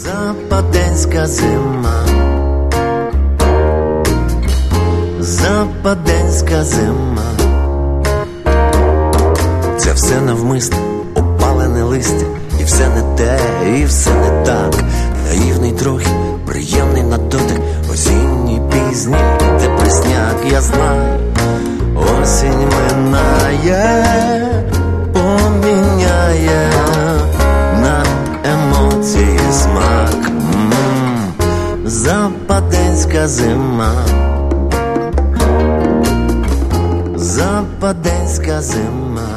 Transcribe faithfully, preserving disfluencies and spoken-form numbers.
Западенська зима, западенська зима. Це все навмисне, опалене листя, і все не те, і все не так. Наївний трохи, приємний на дотик, осінній пізній депресняк. Я знаю, осінь минає, поміняє на емоції смак. М-м-м. Западенська зима, западенська зима.